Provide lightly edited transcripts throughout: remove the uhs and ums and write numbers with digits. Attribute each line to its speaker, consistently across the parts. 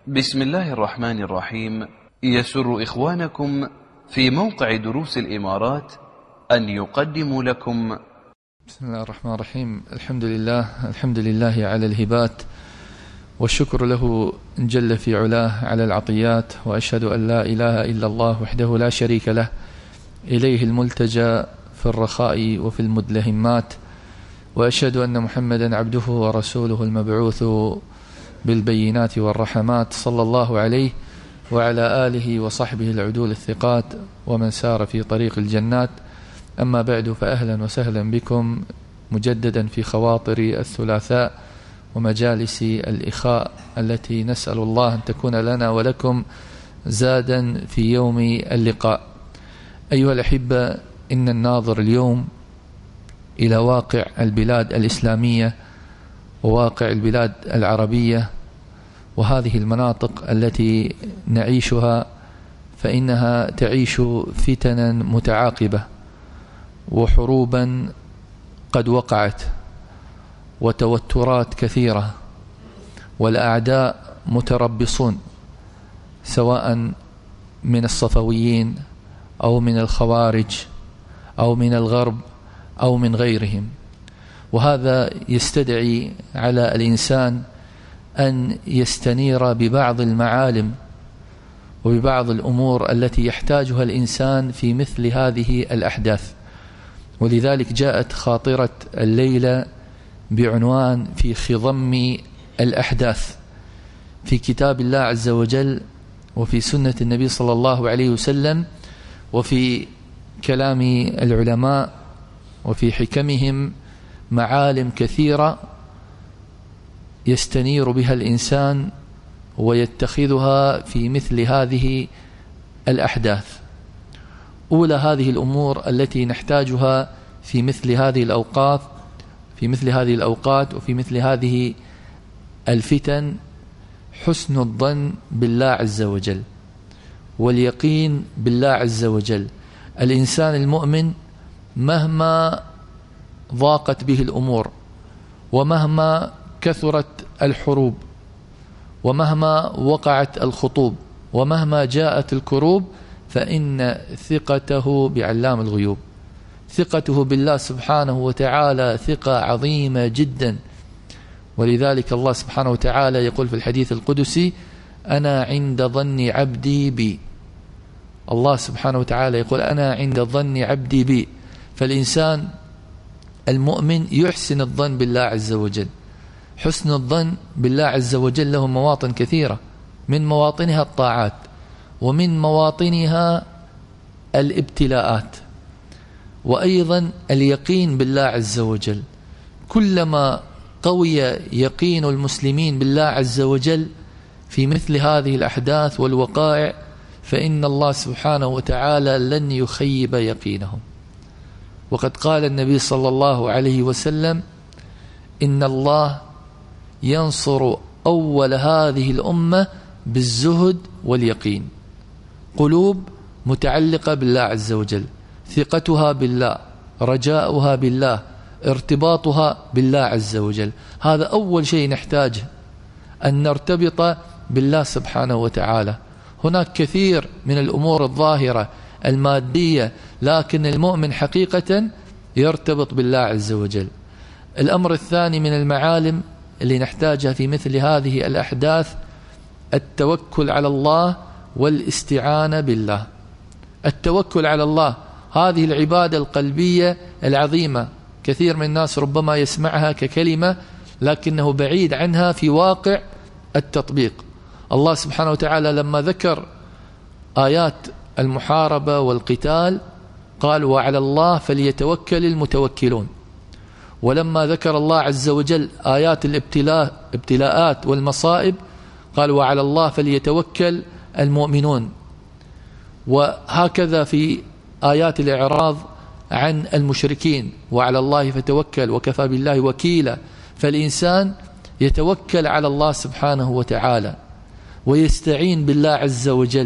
Speaker 1: بسم الله الرحمن الرحيم. يسر إخوانكم في موقع دروس الإمارات أن يقدموا لكم
Speaker 2: بسم الله الرحمن الرحيم. الحمد لله على الهبات، والشكر له جل في علاه على العطيات، وأشهد أن لا إله إلا الله وحده لا شريك له، إليه الملتجى في الرخاء وفي المدلهمات، وأشهد أن محمدا عبده ورسوله المبعوث بالبينات والرحمات، صلى الله عليه وعلى آله وصحبه العدول الثقات ومن سار في طريق الجنات. أما بعد، فأهلا وسهلا بكم مجددا في خواطر الثلاثاء ومجالس الإخاء التي نسأل الله أن تكون لنا ولكم زادا في يوم اللقاء. أيها الأحبة، إن الناظر اليوم إلى واقع البلاد الإسلامية وواقع البلاد العربية وهذه المناطق التي نعيشها، فإنها تعيش فتنا متعاقبة وحروبا قد وقعت وتوترات كثيرة، والأعداء متربصون سواء من الصفويين أو من الخوارج أو من الغرب أو من غيرهم. وهذا يستدعي على الإنسان أن يستنير ببعض المعالم وببعض الأمور التي يحتاجها الإنسان في مثل هذه الأحداث. ولذلك جاءت خاطرة الليلة بعنوان في خضم الأحداث في كتاب الله عز وجل وفي سنة النبي صلى الله عليه وسلم وفي كلام العلماء وفي حكمهم معالم كثيرة يستنير بها الإنسان ويتخذها في مثل هذه الأحداث. أولى هذه الأمور التي نحتاجها في مثل هذه الأوقات وفي مثل هذه الفتن حسن الظن بالله عز وجل واليقين بالله عز وجل. الإنسان المؤمن مهما ضاقت به الأمور ومهما كثرت الحروب ومهما وقعت الخطوب ومهما جاءت الكروب، فإن ثقته بعلام الغيوب، ثقته بالله سبحانه وتعالى ثقة عظيمة جدا. ولذلك الله سبحانه وتعالى يقول في الحديث القدسي: أنا عند ظن عبدي بي. الله سبحانه وتعالى يقول: أنا عند ظن عبدي بي. فالإنسان المؤمن يحسن الظن بالله عز وجل. حسن الظن بالله عز وجل له مواطن كثيرة، من مواطنها الطاعات ومن مواطنها الابتلاءات، وأيضا اليقين بالله عز وجل. كلما قوي يقين المسلمين بالله عز وجل في مثل هذه الأحداث والوقائع، فإن الله سبحانه وتعالى لن يخيب يقينهم. وقد قال النبي صلى الله عليه وسلم: إن الله ينصر أول هذه الأمة بالزهد واليقين. قلوب متعلقة بالله عز وجل، ثقتها بالله، رجاؤها بالله، ارتباطها بالله عز وجل. هذا أول شيء نحتاجه، أن نرتبط بالله سبحانه وتعالى. هناك كثير من الأمور الظاهرة المادية، لكن المؤمن حقيقة يرتبط بالله عز وجل. الأمر الثاني من المعالم اللي نحتاجها في مثل هذه الأحداث التوكل على الله والاستعانة بالله. التوكل على الله هذه العبادة القلبية العظيمة، كثير من الناس ربما يسمعها ككلمة لكنه بعيد عنها في واقع التطبيق. الله سبحانه وتعالى لما ذكر آيات المحاربة والقتال قال: وعلى الله فليتوكل المتوكلون. ولما ذكر الله عز وجل آيات الابتلاءات والمصائب قال: وعلى الله فليتوكل المؤمنون. وهكذا في آيات الإعراض عن المشركين: وعلى الله فتوكل وكفى بالله وكيلا. فالإنسان يتوكل على الله سبحانه وتعالى ويستعين بالله عز وجل.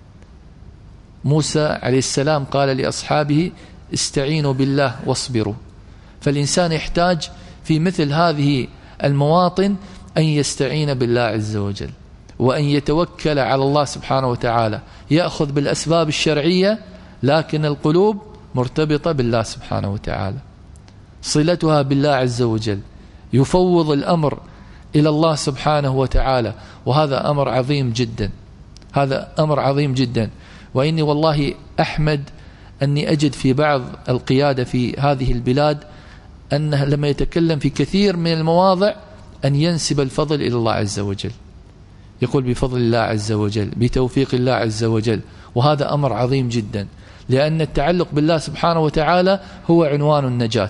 Speaker 2: موسى عليه السلام قال لأصحابه: استعينوا بالله واصبروا. فالإنسان يحتاج في مثل هذه المواطن أن يستعين بالله عز وجل. وأن يتوكل على الله سبحانه وتعالى، يأخذ بالأسباب الشرعية لكن القلوب مرتبطة بالله سبحانه وتعالى، صلتها بالله عز وجل، يفوض الأمر إلى الله سبحانه وتعالى. وهذا أمر عظيم جدا، هذا أمر عظيم جدا. وإني والله أحمد أني أجد في بعض القيادة في هذه البلاد أنه لما يتكلم في كثير من المواضع أن ينسب الفضل إلى الله عز وجل، يقول بفضل الله عز وجل، بتوفيق الله عز وجل. وهذا أمر عظيم جدا، لأن التعلق بالله سبحانه وتعالى هو عنوان النجاة.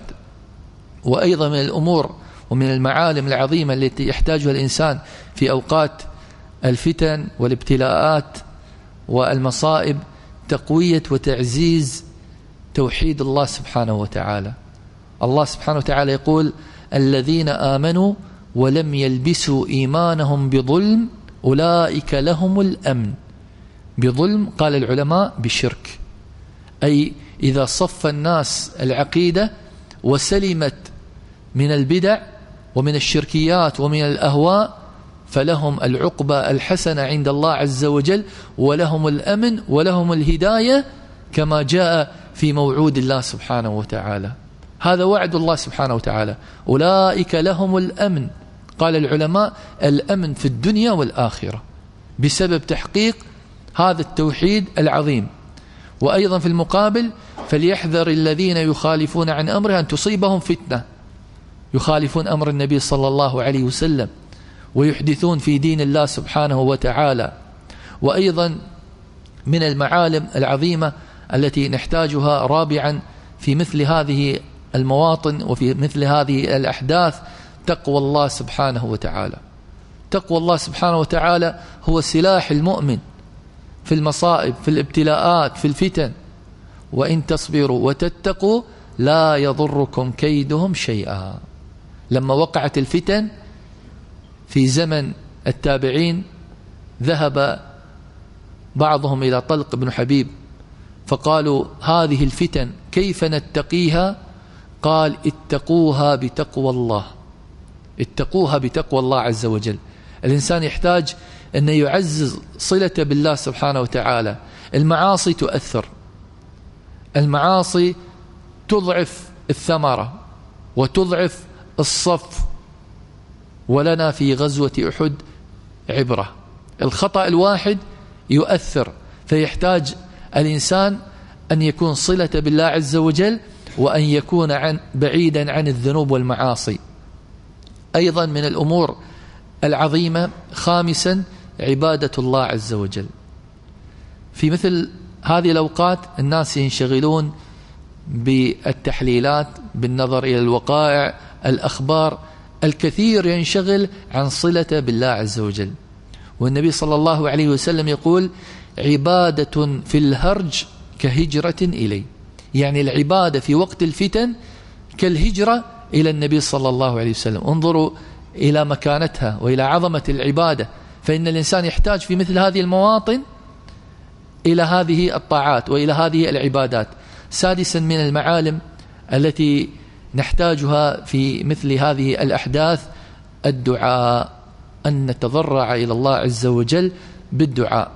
Speaker 2: وأيضا من الأمور ومن المعالم العظيمة التي يحتاجها الإنسان في أوقات الفتن والابتلاءات والمصائب تقوية وتعزيز توحيد الله سبحانه وتعالى. الله سبحانه وتعالى يقول: الذين آمنوا ولم يلبسوا إيمانهم بظلم أولئك لهم الأمن. بظلم قال العلماء بشرك، أي إذا صف الناس العقيدة وسلمت من البدع ومن الشركيات ومن الأهواء فلهم العقبة الحسنة عند الله عز وجل، ولهم الأمن ولهم الهداية كما جاء في موعود الله سبحانه وتعالى. هذا وعد الله سبحانه وتعالى، أولئك لهم الأمن. قال العلماء: الأمن في الدنيا والآخرة بسبب تحقيق هذا التوحيد العظيم. وأيضا في المقابل: فليحذر الذين يخالفون عن أمره أن تصيبهم فتنة، يخالفون أمر النبي صلى الله عليه وسلم ويحدثون في دين الله سبحانه وتعالى. وأيضا من المعالم العظيمة التي نحتاجها رابعا في مثل هذه المواطن وفي مثل هذه الأحداث تقوى الله سبحانه وتعالى. تقوى الله سبحانه وتعالى هو سلاح المؤمن في المصائب، في الابتلاءات، في الفتن. وإن تصبروا وتتقوا لا يضركم كيدهم شيئا. لما وقعت الفتن في زمن التابعين ذهب بعضهم إلى طلق بن حبيب فقالوا: هذه الفتن كيف نتقيها؟ قال: اتقوها بتقوى الله، اتقوها بتقوى الله عز وجل. الإنسان يحتاج أن يعزز صلته بالله سبحانه وتعالى. المعاصي تؤثر، المعاصي تضعف الثمرة وتضعف الصف. ولنا في غزوة أحد عبرة، الخطأ الواحد يؤثر، فيحتاج الإنسان أن يكون صلة بالله عز وجل وأن يكون بعيدا عن الذنوب والمعاصي. أيضا من الأمور العظيمة خامسا عبادة الله عز وجل. في مثل هذه الأوقات الناس ينشغلون بالتحليلات، بالنظر إلى الوقائع، الأخبار، الكثير ينشغل عن صلته بالله عز وجل. والنبي صلى الله عليه وسلم يقول: عبادة في الهرج كهجرة إلي. يعني العبادة في وقت الفتن كالهجرة إلى النبي صلى الله عليه وسلم. انظروا إلى مكانتها وإلى عظمة العبادة، فإن الإنسان يحتاج في مثل هذه المواطن إلى هذه الطاعات وإلى هذه العبادات. سادسا من المعالم التي نحتاجها في مثل هذه الأحداث الدعاء، أن نتضرع إلى الله عز وجل بالدعاء.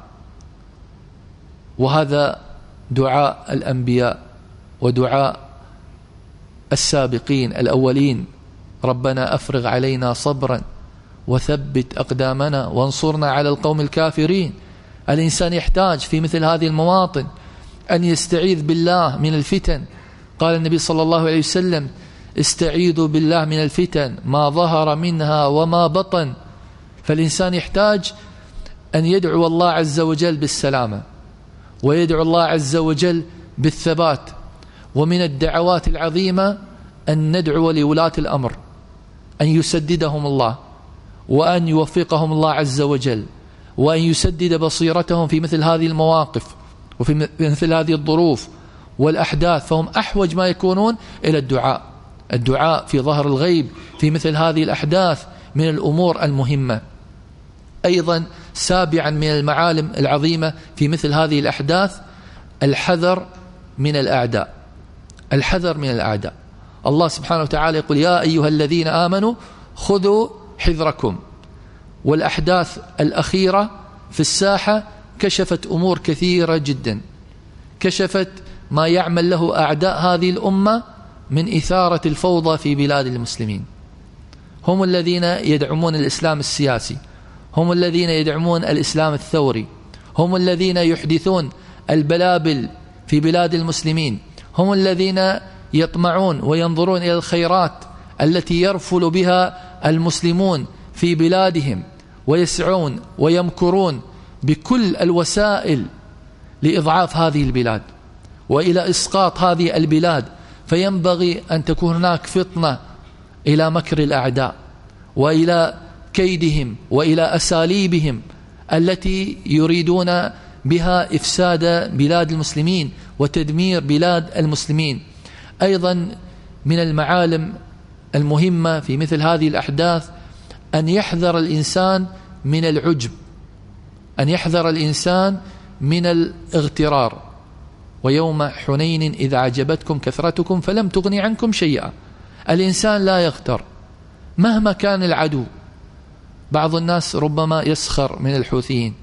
Speaker 2: وهذا دعاء الأنبياء ودعاء السابقين الأولين: ربنا أفرغ علينا صبرا وثبت أقدامنا وانصرنا على القوم الكافرين. الإنسان يحتاج في مثل هذه المواطن أن يستعيذ بالله من الفتن. قال النبي صلى الله عليه وسلم: استعيذوا بالله من الفتن ما ظهر منها وما بطن. فالإنسان يحتاج أن يدعو الله عز وجل بالسلامة، ويدعو الله عز وجل بالثبات. ومن الدعوات العظيمة أن ندعو لولاة الأمر أن يسددهم الله، وأن يوفقهم الله عز وجل، وأن يسدد بصيرتهم في مثل هذه المواقف وفي مثل هذه الظروف والأحداث. فهم أحوج ما يكونون إلى الدعاء. الدعاء في ظهر الغيب في مثل هذه الأحداث من الأمور المهمة. أيضا سابعا من المعالم العظيمة في مثل هذه الأحداث الحذر من الأعداء. الحذر من الأعداء. الله سبحانه وتعالى يقول: يا أيها الذين آمنوا خذوا حذركم. والأحداث الأخيرة في الساحة كشفت أمور كثيرة جدا، كشفت ما يعمل له أعداء هذه الأمة من إثارة الفوضى في بلاد المسلمين. هم الذين يدعمون الإسلام السياسي، هم الذين يدعمون الإسلام الثوري، هم الذين يحدثون البلابل في بلاد المسلمين، هم الذين يطمعون وينظرون إلى الخيرات التي يرفل بها المسلمون في بلادهم، ويسعون ويمكرون بكل الوسائل لإضعاف هذه البلاد وإلى إسقاط هذه البلاد. فينبغي أن تكون هناك فطنة إلى مكر الأعداء وإلى كيدهم وإلى أساليبهم التي يريدون بها إفساد بلاد المسلمين وتدمير بلاد المسلمين. أيضا من المعالم المهمة في مثل هذه الأحداث أن يحذر الإنسان من العجب، أن يحذر الإنسان من الاغترار. ويوم حنين إذا عجبتكم كثرتكم فلم تغني عنكم شيئا. الإنسان لا يغتر مهما كان العدو. بعض الناس ربما يسخر من الحوثيين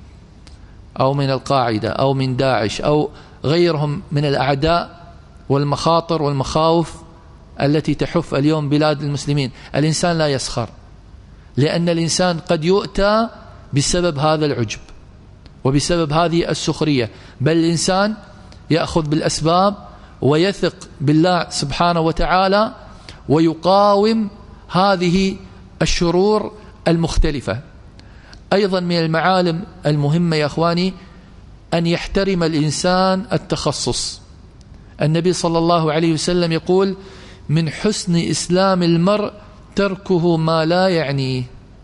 Speaker 2: أو من القاعدة أو من داعش أو غيرهم من الأعداء والمخاطر والمخاوف التي تحف اليوم بلاد المسلمين. الإنسان لا يسخر، لأن الإنسان قد يؤتى بسبب هذا العجب وبسبب هذه السخرية، بل الإنسان يأخذ بالأسباب ويثق بالله سبحانه وتعالى ويقاوم هذه الشرور المختلفة. أيضا من المعالم المهمة يا أخواني أن يحترم الإنسان التخصص. النبي صلى الله عليه وسلم يقول: من حسن إسلام المرء تركه ما لا يعنيه.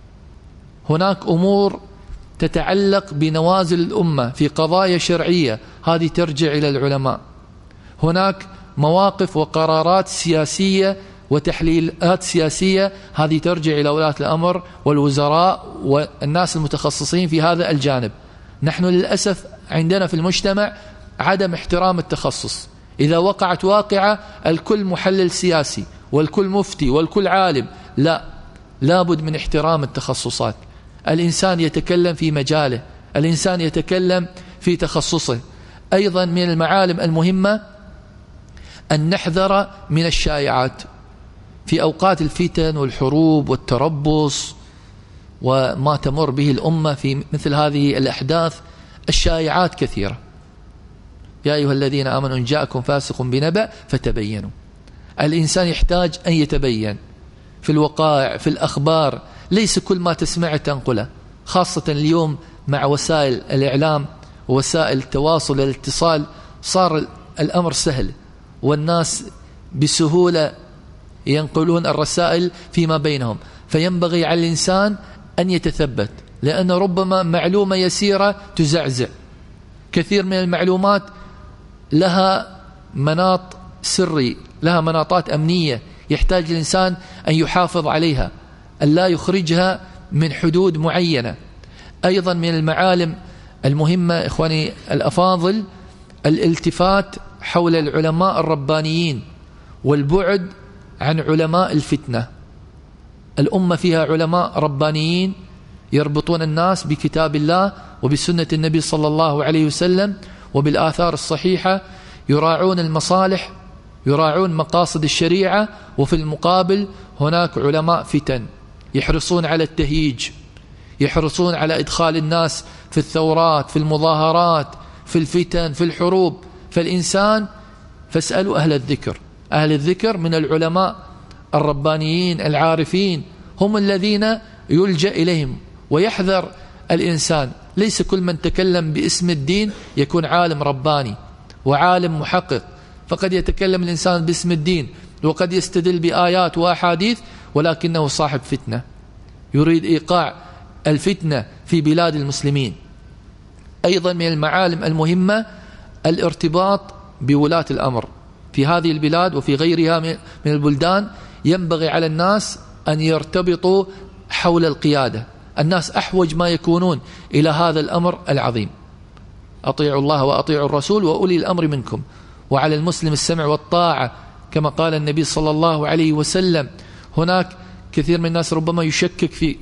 Speaker 2: هناك أمور تتعلق بنوازل الأمة في قضايا شرعية، هذه ترجع إلى العلماء. هناك مواقف وقرارات سياسية وتحليلات سياسية، هذه ترجع إلى ولاة الأمر والوزراء والناس المتخصصين في هذا الجانب. نحن للأسف عندنا في المجتمع عدم احترام التخصص. إذا وقعت واقعة الكل محلل سياسي والكل مفتي والكل عالم. لا، لابد من احترام التخصصات. الإنسان يتكلم في مجاله، الإنسان يتكلم في تخصصه. أيضا من المعالم المهمة أن نحذر من الشائعات في أوقات الفتن والحروب والتربص وما تمر به الأمة في مثل هذه الأحداث. الشائعات كثيرة. يا أيها الذين آمنوا إن جاءكم فاسق بنبأ فتبينوا. الإنسان يحتاج أن يتبين في الوقائع، في الأخبار، ليس كل ما تسمع تنقله، خاصة اليوم مع وسائل الإعلام ووسائل التواصل والاتصال صار الأمر سهل، والناس بسهولة ينقلون الرسائل فيما بينهم. فينبغي على الإنسان أن يتثبت، لأن ربما معلومة يسيرة تزعزع. كثير من المعلومات لها مناط سري، لها مناطات أمنية، يحتاج الإنسان أن يحافظ عليها، أن لا يخرجها من حدود معينة. أيضا من المعالم المهمة إخواني الأفاضل الالتفات حول العلماء الربانيين والبعد عن علماء الفتنة. الأمة فيها علماء ربانيين يربطون الناس بكتاب الله وبسنة النبي صلى الله عليه وسلم وبالآثار الصحيحة، يراعون المصالح، يراعون مقاصد الشريعة. وفي المقابل هناك علماء فتن يحرصون على التهييج، يحرصون على إدخال الناس في الثورات، في المظاهرات، في الفتن، في الحروب. فالإنسان فاسألوا أهل الذكر. أهل الذكر من العلماء الربانيين العارفين، هم الذين يلجأ إليهم. ويحذر الإنسان، ليس كل من تكلم باسم الدين يكون عالم رباني وعالم محقق. فقد يتكلم الإنسان باسم الدين وقد يستدل بآيات وأحاديث، ولكنه صاحب فتنة يريد إيقاع الفتنة في بلاد المسلمين. أيضا من المعالم المهمة الارتباط بولاة الأمر في هذه البلاد وفي غيرها من البلدان. ينبغي على الناس أن يرتبطوا حول القيادة. الناس أحوج ما يكونون إلى هذا الأمر العظيم. أطيعوا الله وأطيعوا الرسول وأولي الأمر منكم، وعلى المسلم السمع والطاعة كما قال النبي صلى الله عليه وسلم. هناك كثير من الناس ربما يشكك في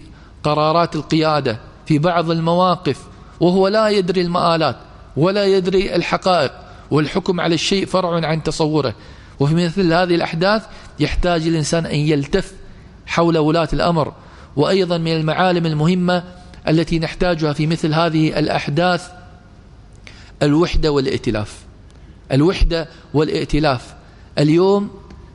Speaker 2: قرارات القيادة في بعض المواقف وهو لا يدري المآلات ولا يدري الحقائق، والحكم على الشيء فرع عن تصوره. وفي مثل هذه الأحداث يحتاج الإنسان أن يلتف حول ولاة الأمر. وأيضا من المعالم المهمة التي نحتاجها في مثل هذه الأحداث الوحدة والائتلاف. الوحدة والائتلاف. اليوم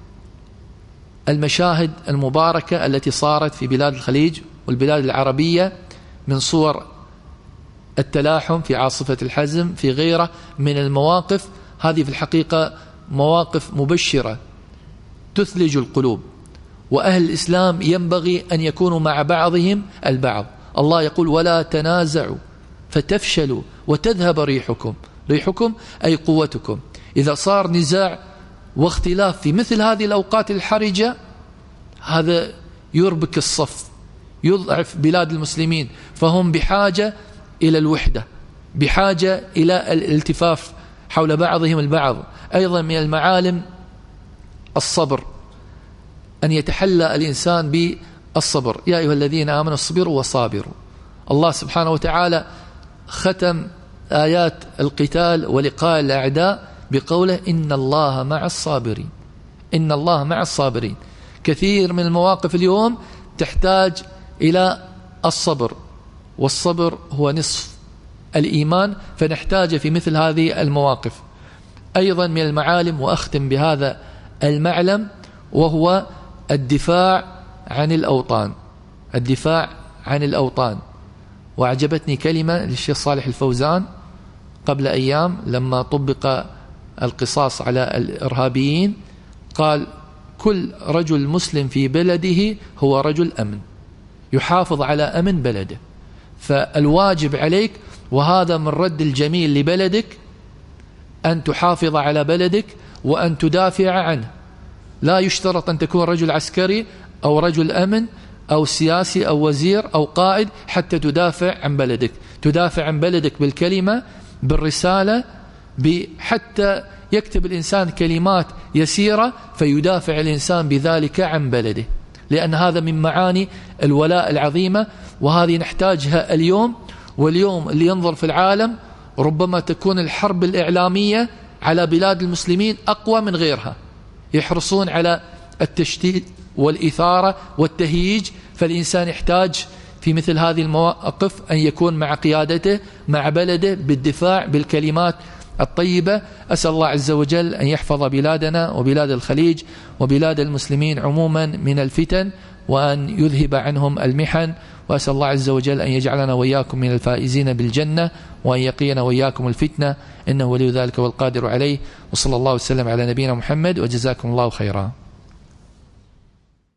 Speaker 2: المشاهد المباركة التي صارت في بلاد الخليج والبلاد العربية من صور التلاحم في عاصفة الحزم في غيره من المواقف، هذه في الحقيقة مواقف مبشرة تثلج القلوب. وأهل الإسلام ينبغي أن يكونوا مع بعضهم البعض. الله يقول ولا تنازعوا فتفشلوا وتذهب ريحكم. ريحكم أي قوتكم. إذا صار نزاع واختلاف في مثل هذه الأوقات الحرجة هذا يربك الصف، يضعف بلاد المسلمين، فهم بحاجة إلى الوحدة، بحاجة إلى الالتفاف حول بعضهم البعض. أيضا من المعالم الصبر، أن يتحلى الإنسان بالصبر. يا أيها الذين آمنوا اصبروا وصابروا. الله سبحانه وتعالى ختم آيات القتال ولقاء الأعداء بقوله إن الله مع الصابرين. إن الله مع الصابرين. كثير من المواقف اليوم تحتاج إلى الصبر، والصبر هو نصف الإيمان، فنحتاج في مثل هذه المواقف. أيضا من المعالم، وأختم بهذا المعلم، وهو الدفاع عن الأوطان. الدفاع عن الأوطان. وأعجبتني كلمة للشيخ صالح الفوزان قبل أيام لما طبق القصاص على الإرهابيين، قال كل رجل مسلم في بلده هو رجل أمن يحافظ على أمن بلده. فالواجب عليك، وهذا من رد الجميل لبلدك، أن تحافظ على بلدك وأن تدافع عنه. لا يشترط أن تكون رجل عسكري أو رجل أمن أو سياسي أو وزير أو قائد حتى تدافع عن بلدك. تدافع عن بلدك بالكلمة، بالرسالة، حتى يكتب الإنسان كلمات يسيرة فيدافع الإنسان بذلك عن بلده، لأن هذا من معاني الولاء العظيمة، وهذه نحتاجها اليوم. واليوم اللي ينظر في العالم ربما تكون الحرب الإعلامية على بلاد المسلمين أقوى من غيرها، يحرصون على التشتيت والإثارة والتهييج. فالإنسان يحتاج في مثل هذه المواقف أن يكون مع قيادته مع بلده بالدفاع بالكلمات الطيبة. أسأل الله عز وجل أن يحفظ بلادنا وبلاد الخليج وبلاد المسلمين عموما من الفتن، وأن يذهب عنهم المحن. وأسأل الله عز وجل أن يجعلنا وإياكم من الفائزين بالجنة، وأن يقينا وإياكم الفتنة، إنه ولي ذلك والقادر عليه. وصلى الله وسلم على نبينا محمد، وجزاكم الله خيرا.